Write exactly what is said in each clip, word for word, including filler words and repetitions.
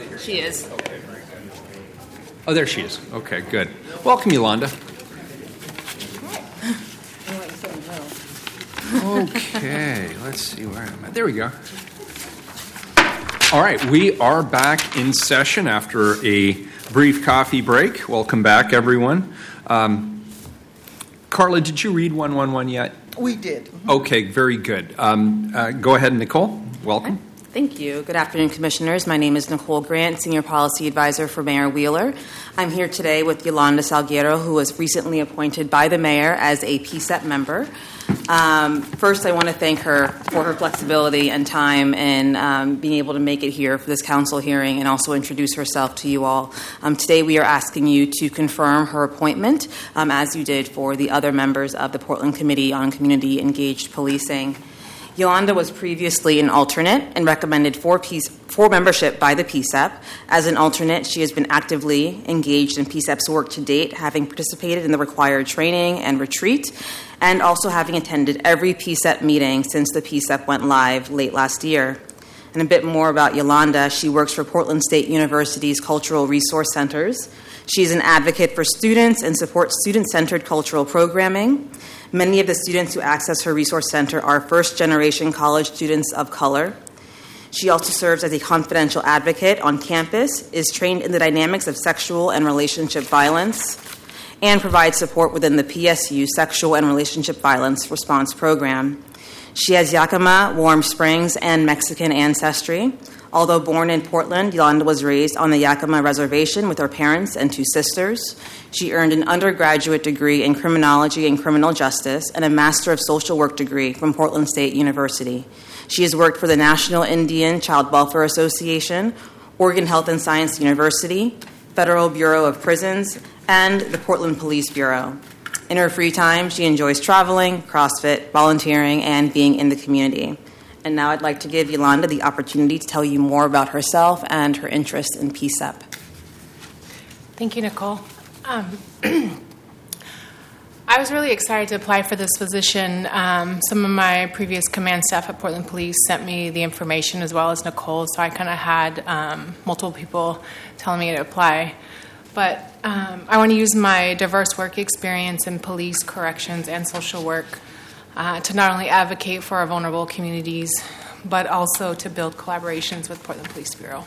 She is. Okay, very good. Oh, there she is. Okay, good. Welcome, Yolanda. Okay, let's see where I'm at. There we go. All right, we are back in session after a brief coffee break. Welcome back, everyone. Um, Carla, did you read one one one yet? We did. Okay, very good. Um, uh, go ahead, Nicole. Welcome. Thank you. Good afternoon, Commissioners. My name is Nicole Grant, Senior Policy Advisor for Mayor Wheeler. I'm here today with Yolanda Salguero, who was recently appointed by the Mayor as a P S E P member. Um, first, I want to thank her for her flexibility and time in um, being able to make it here for this council hearing and also introduce herself to you all. Um, today, we are asking you to confirm her appointment, um, as you did for the other members of the Portland Committee on Community Engaged Policing. Yolanda was previously an alternate and recommended for, P- for membership by the P S E P. As an alternate, she has been actively engaged in P S E P's work to date, having participated in the required training and retreat, and also having attended every P S E P meeting since the P S E P went live late last year. And a bit more about Yolanda. She works for Portland State University's Cultural Resource Centers. She is an advocate for students and supports student-centered cultural programming. Many of the students who access her resource center are first-generation college students of color. She also serves as a confidential advocate on campus, is trained in the dynamics of sexual and relationship violence, and provides support within the P S U Sexual and Relationship Violence Response Program. She has Yakima, Warm Springs, and Mexican ancestry. Although born in Portland, Yolanda was raised on the Yakima Reservation with her parents and two sisters. She earned an undergraduate degree in criminology and criminal justice and a Master of Social Work degree from Portland State University. She has worked for the National Indian Child Welfare Association, Oregon Health and Science University, Federal Bureau of Prisons, and the Portland Police Bureau. In her free time, she enjoys traveling, CrossFit, volunteering, and being in the community. And now I'd like to give Yolanda the opportunity to tell you more about herself and her interest in P S E P. Thank you, Nicole. Um, I was really excited to apply for this position. Um, some of my previous command staff at Portland Police sent me the information as well as Nicole, so I kind of had um, multiple people telling me to apply. But um, I want to use my diverse work experience in police, corrections, and social work Uh, to not only advocate for our vulnerable communities, but also to build collaborations with Portland Police Bureau.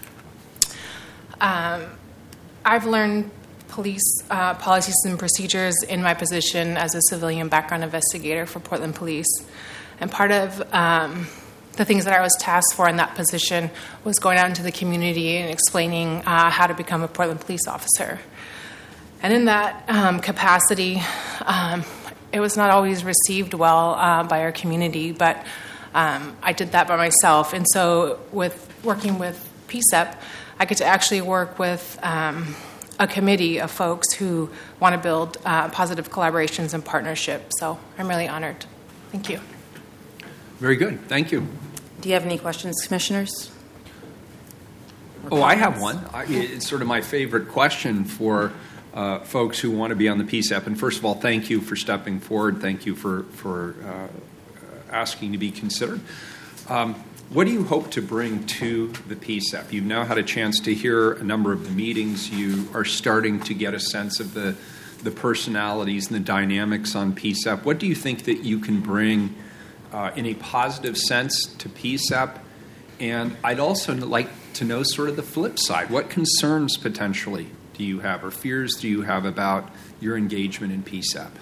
Um, I've learned police uh, policies and procedures in my position as a civilian background investigator for Portland Police. And part of um, the things that I was tasked for in that position was going out into the community and explaining uh, how to become a Portland police officer. And in that um, capacity, um, it was not always received well uh, by our community, but um, I did that by myself. And so with working with P S E P, I get to actually work with um, a committee of folks who want to build uh, positive collaborations and partnerships. So I'm really honored. Thank you. Very good. Thank you. Do you have any questions, Commissioners? Oh, I have one. I, it's sort of my favorite question for Uh, folks who want to be on the P S E P. And first of all, thank you for stepping forward. Thank you for, for uh, asking to be considered. Um, what do you hope to bring to the P S E P? You've now had a chance to hear a number of the meetings. You are starting to get a sense of the, the personalities and the dynamics on P S E P. What do you think that you can bring uh, in a positive sense to P S E P? And I'd also like to know sort of the flip side. What concerns potentially do you have, or fears do you have about your engagement in P S E P?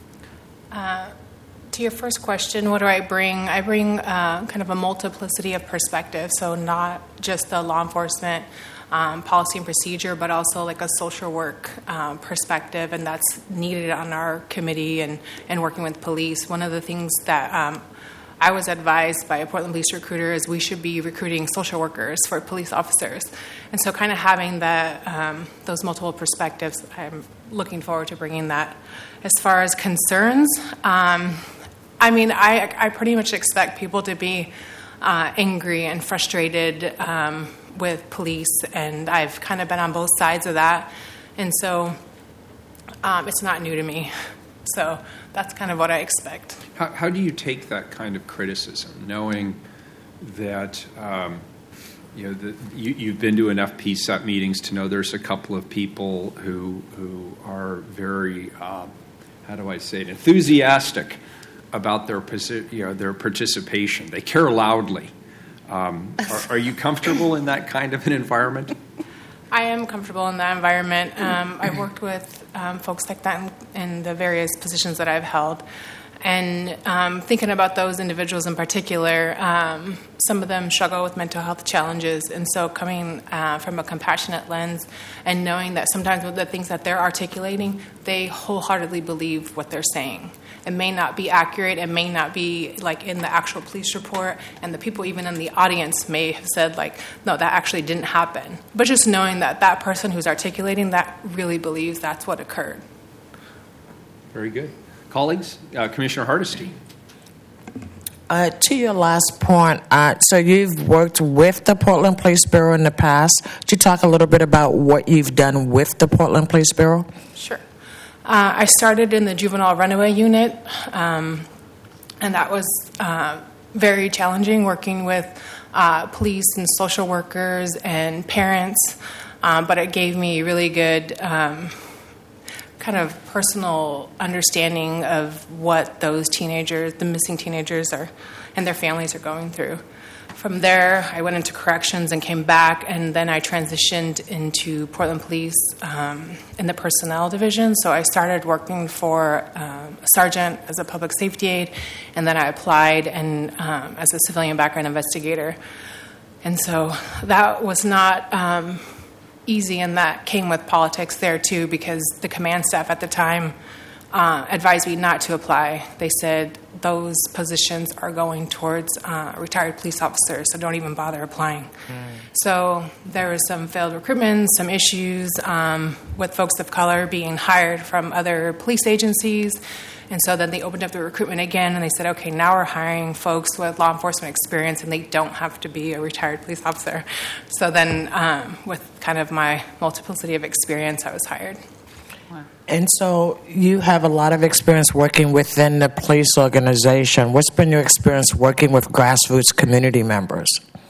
Uh, to your first question, what do I bring? I bring uh, kind of a multiplicity of perspectives, so not just the law enforcement um, policy and procedure, but also like a social work um, perspective, and that's needed on our committee and, and working with police. One of the things that um, I was advised by a Portland police recruiter is we should be recruiting social workers for police officers. And so kind of having that, um, those multiple perspectives, I'm looking forward to bringing that. As far as concerns, um, I mean, I, I pretty much expect people to be uh, angry and frustrated um, with police, and I've kind of been on both sides of that. And so um, it's not new to me. So that's kind of what I expect. How, how do you take that kind of criticism, knowing that um, you know, the, you, you've been to enough P S E P meetings to know there's a couple of people who who are very, um, how do I say it, enthusiastic about their posi- you know their participation. They care loudly. Um, are, are you comfortable in that kind of an environment? I am comfortable in that environment. Um, I've worked with um, folks like that in, in the various positions that I've held. And um, thinking about those individuals in particular, um, some of them struggle with mental health challenges. And so coming uh, from a compassionate lens and knowing that sometimes with the things that they're articulating, they wholeheartedly believe what they're saying. It may not be accurate. It may not be like in the actual police report. And the people even in the audience may have said like, no, that actually didn't happen. But just knowing that that person who's articulating that really believes that's what occurred. Very good. Colleagues, uh, Commissioner Hardesty. Uh, to your last point, uh, so you've worked with the Portland Police Bureau in the past. Could you talk a little bit about what you've done with the Portland Police Bureau? Sure. Uh, I started in the juvenile runaway unit, um, and that was uh, very challenging, working with uh, police and social workers and parents, um, but it gave me really good um, kind of personal understanding of what those teenagers, the missing teenagers, are and their families are going through. From there, I went into corrections and came back, and then I transitioned into Portland Police um, in the personnel division. So I started working for um, a sergeant as a public safety aide, and then I applied and um, as a civilian background investigator. And so that was not um, easy, and that came with politics there too, because the command staff at the time uh, advised me not to apply. They said those positions are going towards uh, retired police officers, so don't even bother applying. Mm. So there was some failed recruitment, some issues um, with folks of color being hired from other police agencies. And so then they opened up the recruitment again, and they said, okay, now we're hiring folks with law enforcement experience, and they don't have to be a retired police officer. So then um, with kind of my multiplicity of experience, I was hired. Wow. And so you have a lot of experience working within the police organization. What's been your experience working with grassroots community members?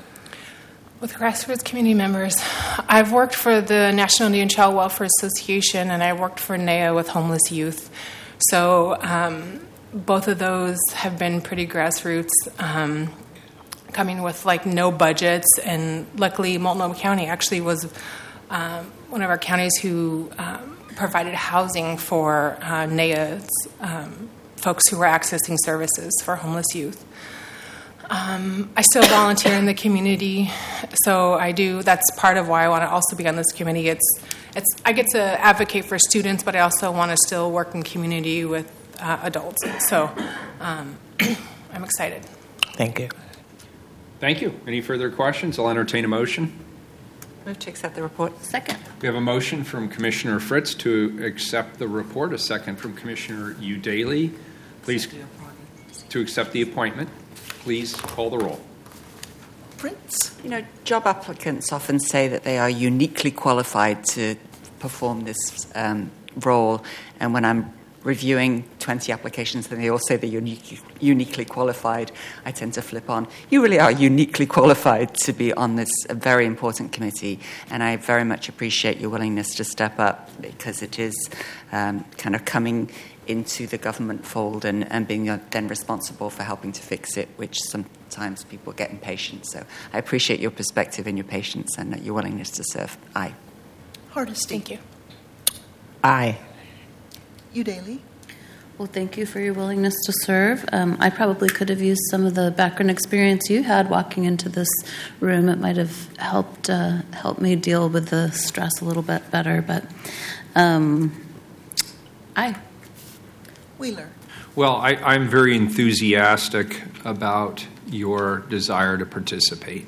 With grassroots community members, I've worked for the National Indian Child Welfare Association, and I worked for N A I A with homeless youth. So um, both of those have been pretty grassroots, um, coming with like no budgets. And luckily, Multnomah County actually was um, one of our counties who um, provided housing for uh, N A I A's um, folks who were accessing services for homeless youth. Um, I still volunteer in the community, so I do. That's part of why I want to also be on this committee. It's It's, I get to advocate for students, but I also want to still work in community with uh, adults. So um, I'm excited. Thank you. Thank you. Any further questions? I'll entertain a motion. Move to accept the report. Second. We have a motion from Commissioner Fritz to accept the report, a second from Commissioner Udaley. Please, to accept the appointment. Please call the roll. Prince. You know, job applicants often say that they are uniquely qualified to perform this um, role, and when I'm reviewing twenty applications and they all say they're unique, uniquely qualified, I tend to flip on. You really are uniquely qualified to be on this very important committee, and I very much appreciate your willingness to step up, because it is um, kind of coming into the government fold and, and being then responsible for helping to fix it, which sometimes people get impatient. So I appreciate your perspective and your patience and your willingness to serve. Aye. Hardesty. Thank you. Aye. Udaley. Well, thank you for your willingness to serve. Um, I probably could have used some of the background experience you had walking into this room. It might have helped uh, helped me deal with the stress a little bit better. But um, aye. Wheeler. Well, I, I'm very enthusiastic about your desire to participate.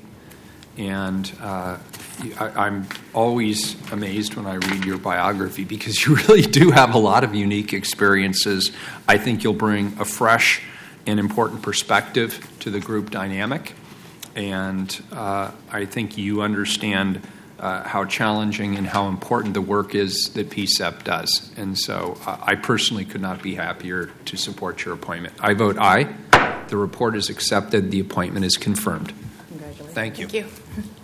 And uh, I, I'm always amazed when I read your biography, because you really do have a lot of unique experiences. I think you'll bring a fresh and important perspective to the group dynamic. And uh, I think you understand Uh, how challenging and how important the work is that P S E P does. And so uh, I personally could not be happier to support your appointment. I vote aye. The report is accepted. The appointment is confirmed. Congratulations. Thank you. Thank you.